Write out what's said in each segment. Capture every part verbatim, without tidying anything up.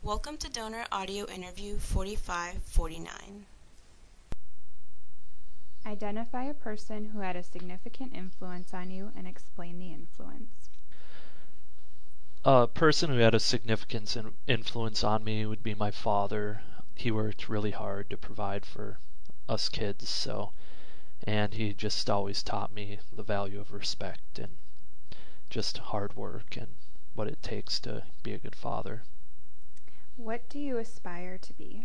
Welcome to Donor Audio Interview forty-five forty-nine. Identify a person who had a significant influence on you and explain the influence. A person who had a significant in- influence on me would be my father. He worked really hard to provide for us kids, so and he just always taught me the value of respect and just hard work and what it takes to be a good father. What do you aspire to be?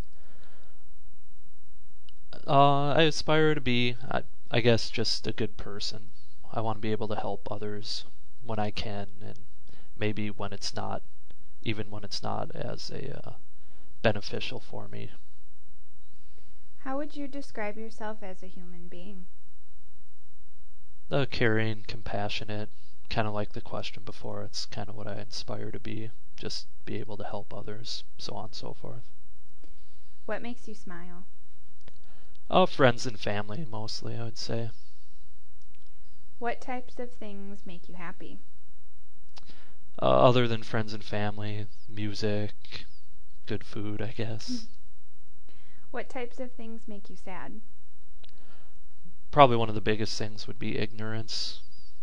Uh, I aspire to be, I, I guess, just a good person. I want to be able to help others when I can, and maybe when it's not, even when it's not as a uh, beneficial for me. How would you describe yourself as a human being? Uh, caring, compassionate, kind of like the question before. It's kind of what I aspire to be. Just be able to help others, so on and so forth. What makes you smile? Uh, friends and family, mostly, I would say. What types of things make you happy? Uh, other than friends and family, music, good food, I guess. What types of things make you sad? Probably one of the biggest things would be ignorance.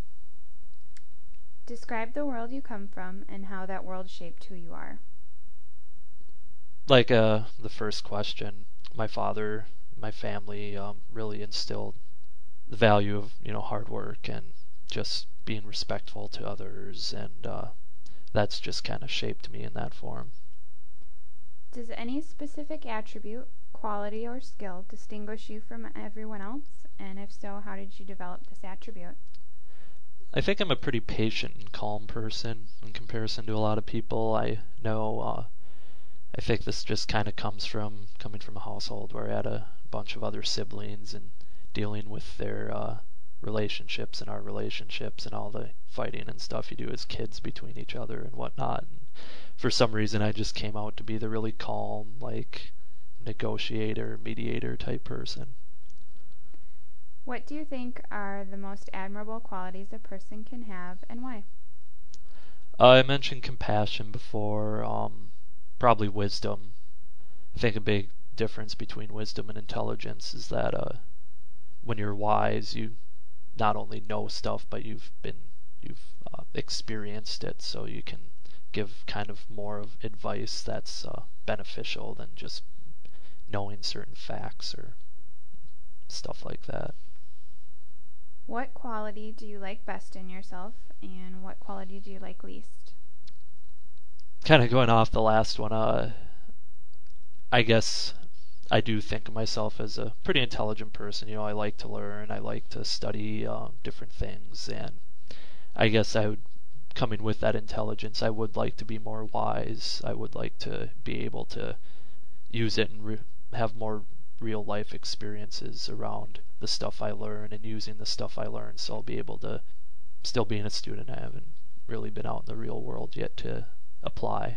Describe the world you come from and how that world shaped who you are. Like uh, the first question, my father, my family um, really instilled the value of, you know, hard work and just being respectful to others, and uh, that's just kind of shaped me in that form. Does any specific attribute, quality, or skill distinguish you from everyone else? And if so, how did you develop this attribute? I think I'm a pretty patient and calm person in comparison to a lot of people I know. Uh, I think this just kind of comes from coming from a household where I had a bunch of other siblings and dealing with their uh, relationships and our relationships and all the fighting and stuff you do as kids between each other and whatnot. And for some reason, I just came out to be the really calm, like, negotiator, mediator type person. What do you think are the most admirable qualities a person can have, and why? Uh, I mentioned compassion before, um, probably wisdom. I think a big difference between wisdom and intelligence is that uh, when you're wise, you not only know stuff, but you've been you've uh, experienced it, so you can give kind of more of advice that's uh, beneficial than just knowing certain facts or stuff like that. What quality do you like best in yourself, and what quality do you like least? Kind of going off the last one, uh, I guess I do think of myself as a pretty intelligent person. You know, I like to learn, I like to study um, different things, and I guess I would, coming with that intelligence, I would like to be more wise. I would like to be able to use it and re- have more real life experiences around the stuff I learn and using the stuff I learn, so I'll be able to, still being a student, I haven't really been out in the real world yet to apply.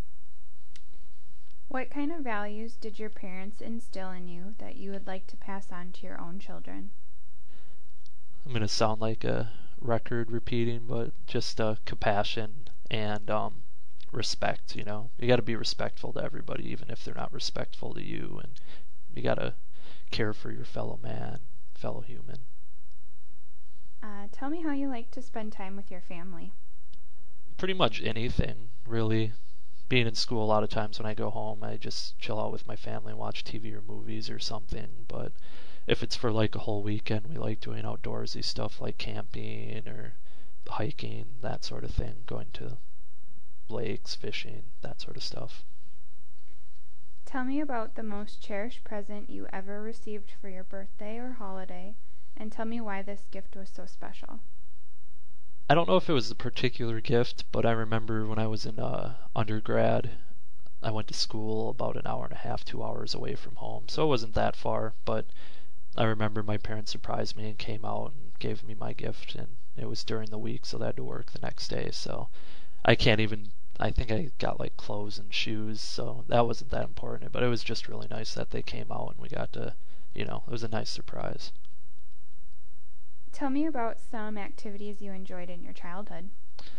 What kind of values did your parents instill in you that you would like to pass on to your own children? I'm going to sound like a record repeating, but just uh, compassion and um, respect, you know. You got to be respectful to everybody, even if they're not respectful to you, and you got to care for your fellow man, fellow human. Uh, tell me how you like to spend time with your family. Pretty much anything, really. Being in school, a lot of times when I go home, I just chill out with my family and watch T V or movies or something. But if it's for like a whole weekend, we like doing outdoorsy stuff like camping or hiking, that sort of thing, going to lakes, fishing, that sort of stuff. Tell me about the most cherished present you ever received for your birthday or holiday, and tell me why this gift was so special. I don't know if it was a particular gift, but I remember when I was in uh, undergrad, I went to school about an hour and a half, two hours away from home, so it wasn't that far, but I remember my parents surprised me and came out and gave me my gift, and it was during the week, so they had to work the next day, so I can't even, I think I got like clothes and shoes, so that wasn't that important, but it was just really nice that they came out and we got to, you know, it was a nice surprise. Tell me about some activities you enjoyed in your childhood.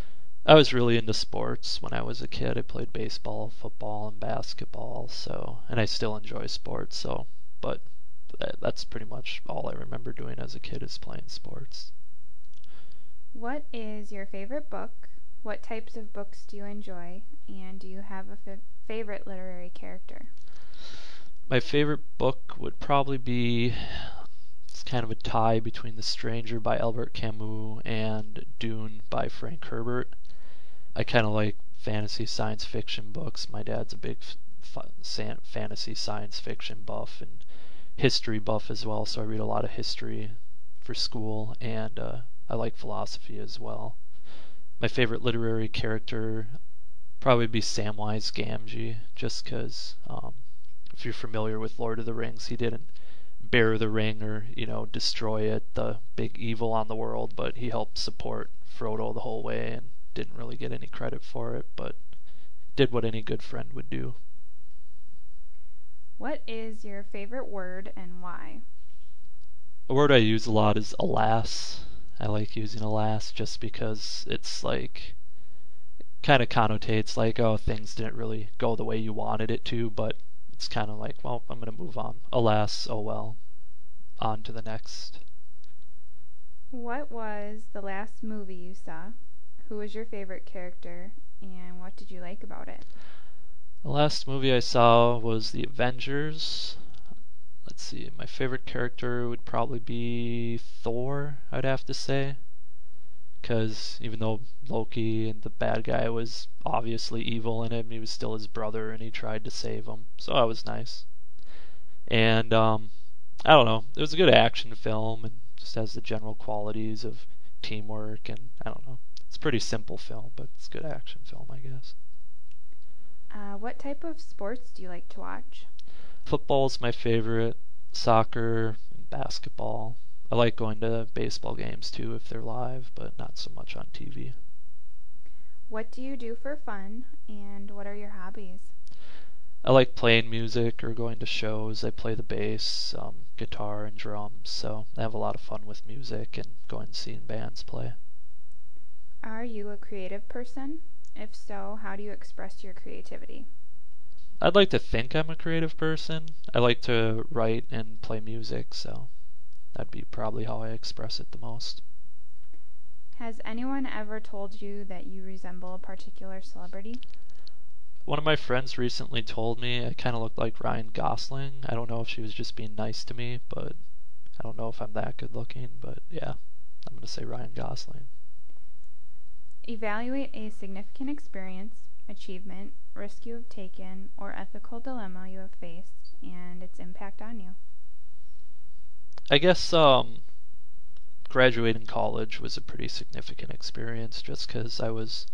I was really into sports when I was a kid. I played baseball, football, and basketball, so and I still enjoy sports, so but that's pretty much all I remember doing as a kid is playing sports. What is your favorite book? What types of books do you enjoy? And do you have a f- favorite literary character? My favorite book would probably be, it's kind of a tie between The Stranger by Albert Camus and Dune by Frank Herbert. I kind of like fantasy science fiction books. My dad's a big f- f- fantasy science fiction buff and history buff as well, so I read a lot of history for school, and uh, I like philosophy as well. My favorite literary character probably be Samwise Gamgee, just because um, if you're familiar with Lord of the Rings, he didn't bear the ring or, you know, destroy it, the big evil on the world, but he helped support Frodo the whole way and didn't really get any credit for it, but did what any good friend would do. What is your favorite word and why? A word I use a lot is alas. I like using alas just because it's like, kind of connotates like, oh, things didn't really go the way you wanted it to, but it's kind of like, well, I'm going to move on. Alas, oh well. On to the next. What was the last movie you saw? Who was your favorite character? And what did you like about it? The last movie I saw was The Avengers. Let's see, my favorite character would probably be Thor, I'd have to say. Because even though Loki and the bad guy was obviously evil in him, he was still his brother and he tried to save him. So that was nice. And, um, I don't know, it was a good action film and just has the general qualities of teamwork and, I don't know. It's a pretty simple film, but it's a good action film, I guess. Uh, what type of sports do you like to watch? Football's my favorite, soccer, and basketball. I like going to baseball games too if they're live, but not so much on T V. What do you do for fun, and what are your hobbies? I like playing music or going to shows. I play the bass, um, guitar, and drums, so I have a lot of fun with music and going and seeing bands play. Are you a creative person? If so, how do you express your creativity? I'd like to think I'm a creative person. I like to write and play music, so that'd be probably how I express it the most. Has anyone ever told you that you resemble a particular celebrity? One of my friends recently told me I kind of look like Ryan Gosling. I don't know if she was just being nice to me, but I don't know if I'm that good looking, but yeah, I'm going to say Ryan Gosling. Evaluate a significant experience, achievement, risk you have taken, or ethical dilemma you have faced, and its impact on you. I guess um, graduating college was a pretty significant experience just because I was...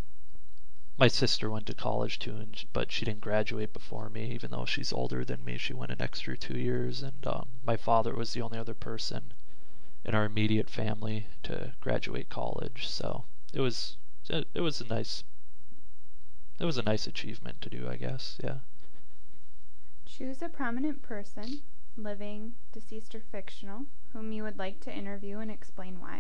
My sister went to college too, and, but she didn't graduate before me, even though she's older than me. She went an extra two years, and um, my father was the only other person in our immediate family to graduate college, so it was it, it was a nice it was a nice achievement to do, I guess. Yeah. Choose a prominent person, living, deceased, or fictional, whom you would like to interview and explain why.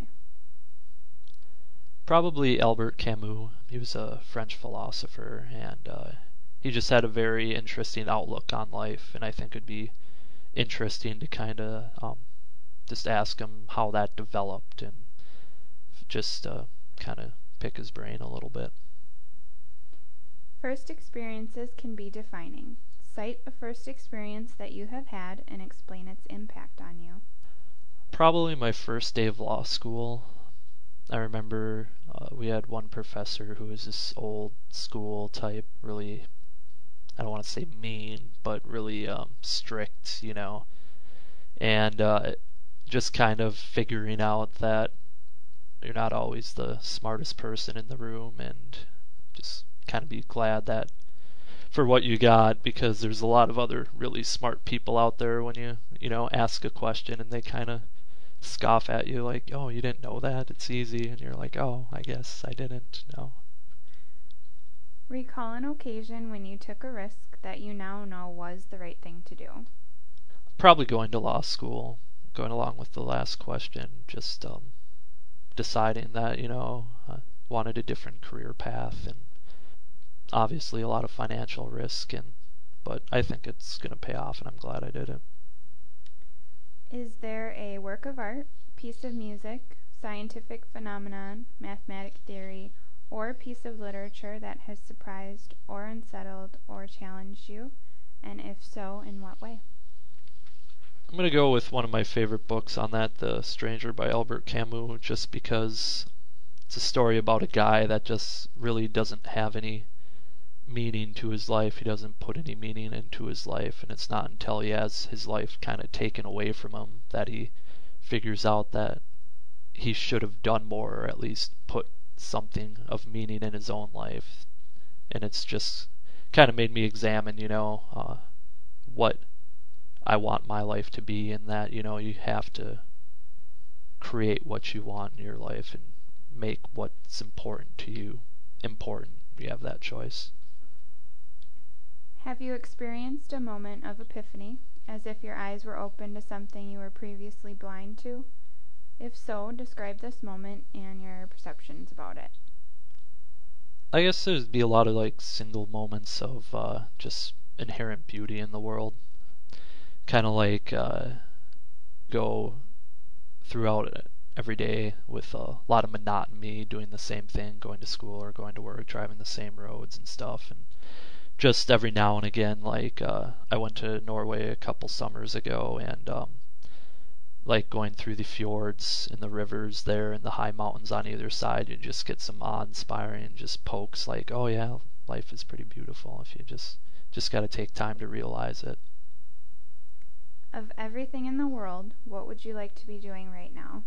Probably Albert Camus. He was a French philosopher, and uh, he just had a very interesting outlook on life, and I think it'd be interesting to kind of um, just ask him how that developed and just uh, kind of pick his brain a little bit. First experiences can be defining. Cite a first experience that you have had and explain its impact on you. Probably my first day of law school. I remember uh, we had one professor who was this old school type, really, I don't want to say mean, but really um, strict, you know, and uh, just kind of figuring out that you're not always the smartest person in the room, and just kind of be glad that for what you got, because there's a lot of other really smart people out there when you, you know, ask a question and they kind of scoff at you like, oh, you didn't know that? It's easy. And you're like, oh, I guess I didn't know. Recall an occasion when you took a risk that you now know was the right thing to do. Probably going to law school, going along with the last question, just um, deciding that, you know, uh, wanted a different career path, and obviously a lot of financial risk, and but I think it's going to pay off, and I'm glad I did it. Is there a work of art, piece of music, scientific phenomenon, mathematic theory, or piece of literature that has surprised or unsettled or challenged you? And if so, in what way? I'm going to go with one of my favorite books on that, The Stranger by Albert Camus, just because it's a story about a guy that just really doesn't have any meaning to his life. He doesn't put any meaning into his life, and it's not until he has his life kind of taken away from him that he figures out that he should have done more, or at least put something of meaning in his own life. And it's just kind of made me examine, you know, uh, what I want my life to be, and that, you know, you have to create what you want in your life and make what's important to you important. You have that choice. Have you experienced a moment of epiphany, as if your eyes were open to something you were previously blind to? If so, describe this moment and your perceptions about it. I guess there'd be a lot of like single moments of uh, just inherent beauty in the world. Kind of like uh, go throughout it every day with a lot of monotony, doing the same thing, going to school or going to work, driving the same roads and stuff, and just every now and again, like uh, I went to Norway a couple summers ago, and um, like going through the fjords and the rivers there and the high mountains on either side, you just get some awe-inspiring just pokes like, oh yeah, life is pretty beautiful if you just just got to take time to realize it. Of everything in the world, what would you like to be doing right now?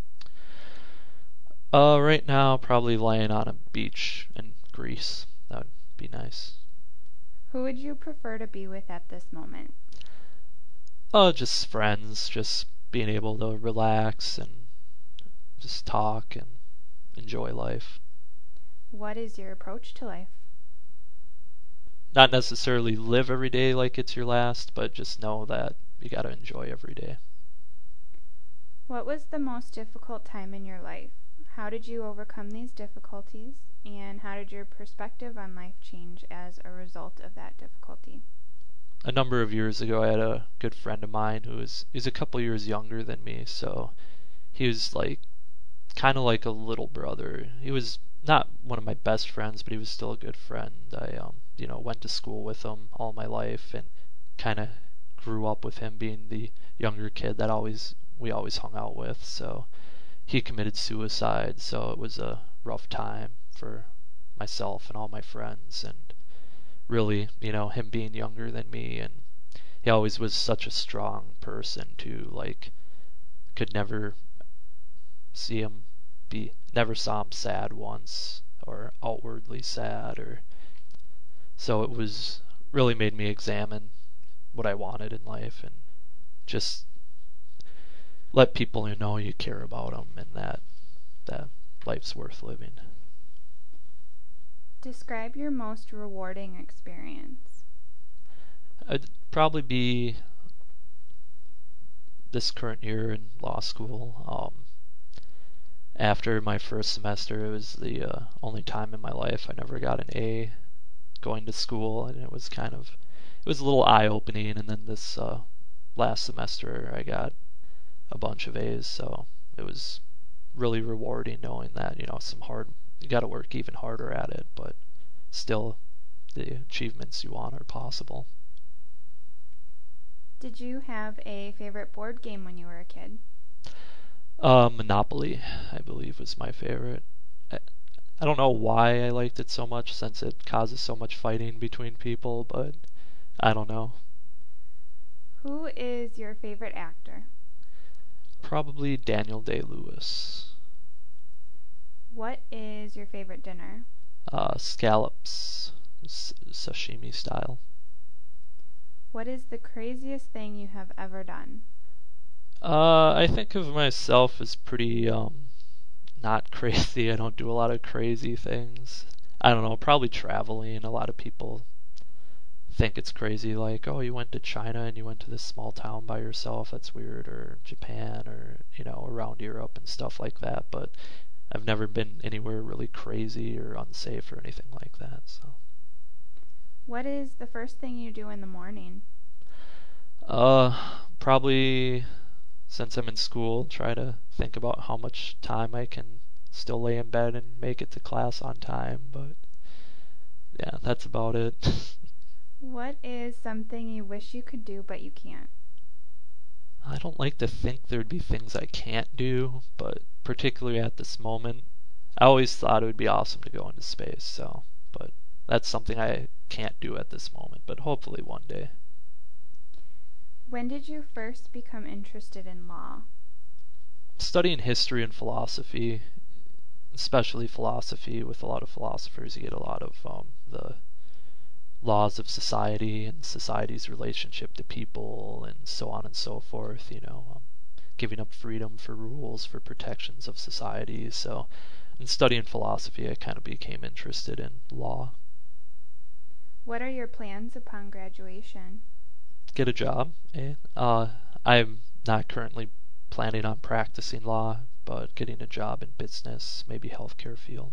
Uh, right now, probably laying on a beach in Greece. That would be nice. Who would you prefer to be with at this moment? Oh, just friends, just being able to relax and just talk and enjoy life. What is your approach to life? Not necessarily live every day like it's your last, but just know that you gotta enjoy every day. What was the most difficult time in your life? How did you overcome these difficulties? And how did your perspective on life change as a result of that difficulty? A number of years ago, I had a good friend of mine who was he's a couple years younger than me, so he was like kind of like a little brother. He was not one of my best friends, but he was still a good friend. I um you know went to school with him all my life and kind of grew up with him being the younger kid that always we always hung out with. So he committed suicide, so it was a rough time for myself and all my friends, and really, you know, him being younger than me, and he always was such a strong person too, like could never see him be never saw him sad once or outwardly sad, or so it was really made me examine what I wanted in life and just let people know you care about them and that that life's worth living. Describe your most rewarding experience. It'd probably be this current year in law school. Um, after my first semester, it was the uh, only time in my life I never got an A going to school, and it was kind of it was a little eye-opening. And then this uh, last semester, I got a bunch of A's, so it was really rewarding knowing that, you know, some hard you got to work even harder at it, but still the achievements you want are possible. Did you have a favorite board game when you were a kid? Uh, Monopoly, I believe, was my favorite. I, I don't know why I liked it so much, since it causes so much fighting between people, but I don't know. Who is your favorite actor? Probably Daniel Day-Lewis. What is your favorite dinner? Uh, scallops, s- sashimi style. What is the craziest thing you have ever done? Uh, I think of myself as pretty, um, not crazy. I don't do a lot of crazy things. I don't know, probably traveling. A lot of people think it's crazy, like, oh, you went to China and you went to this small town by yourself, that's weird, or Japan, or, you know, around Europe and stuff like that. But I've never been anywhere really crazy or unsafe or anything like that. So. What is the first thing you do in the morning? Uh, probably since I'm in school, try to think about how much time I can still lay in bed and make it to class on time. But yeah, that's about it. What is something you wish you could do but you can't? I don't like to think there'd be things I can't do, but particularly at this moment, I always thought it would be awesome to go into space, so, but that's something I can't do at this moment, but hopefully one day. When did you first become interested in law? Studying history and philosophy, especially philosophy, with a lot of philosophers, you get a lot of um, the laws of society and society's relationship to people and so on and so forth, you know, um, giving up freedom for rules, for protections of society. So in studying philosophy, I kind of became interested in law. What are your plans upon graduation? Get a job. Eh? Uh, I'm not currently planning on practicing law, but getting a job in business, maybe healthcare field.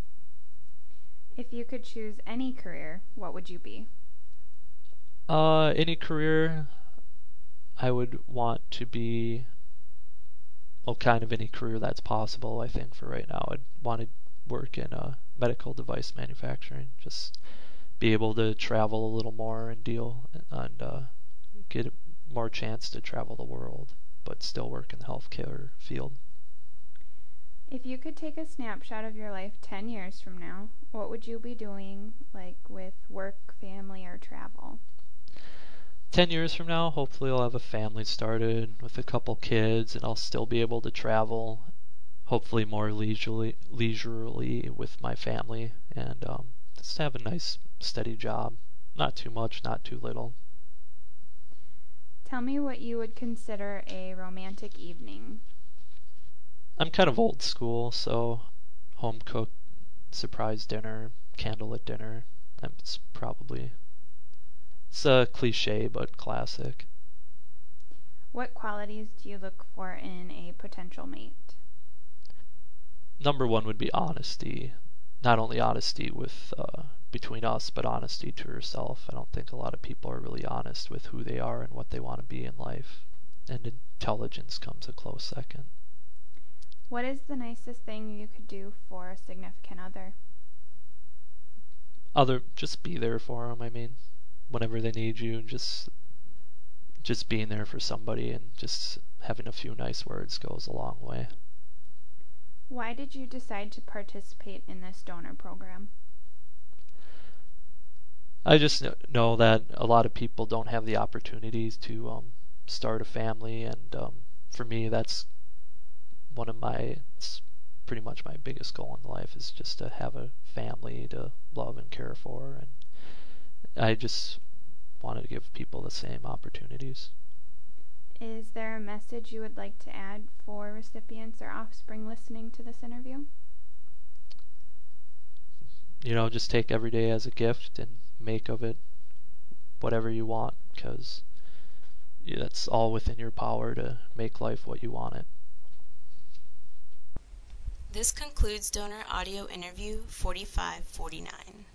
If you could choose any career, what would you be? Uh, any career, I would want to be, well, kind of any career that's possible, I think, for right now. I'd want to work in uh, medical device manufacturing, just be able to travel a little more and deal and uh, get more chance to travel the world, but still work in the healthcare field. If you could take a snapshot of your life ten years from now, what would you be doing, like with work, family, or travel? Ten years from now, hopefully I'll have a family started with a couple kids, and I'll still be able to travel, hopefully more leisurely, leisurely with my family, and um, just have a nice, steady job. Not too much, not too little. Tell me what you would consider a romantic evening. I'm kind of old school, so home cooked surprise dinner, candlelit dinner. That's probably, it's a cliche but classic. What qualities do you look for in a potential mate? Number one would be honesty. Not only honesty with uh, between us, but honesty to herself. I don't think a lot of people are really honest with who they are and what they want to be in life. And intelligence comes a close second. What is the nicest thing you could do for a significant other? Other, just be there for them. I mean, whenever they need you, just just being there for somebody and just having a few nice words goes a long way. Why did you decide to participate in this donor program? I just know that a lot of people don't have the opportunities to um, start a family, and um, for me, that's one of my, it's pretty much my biggest goal in life, is just to have a family to love and care for, and I just wanted to give people the same opportunities. Is there a message you would like to add for recipients or offspring listening to this interview? You know, just take every day as a gift and make of it whatever you want, because that's all within your power to make life what you want it. This concludes Donor Audio Interview forty-five forty-nine.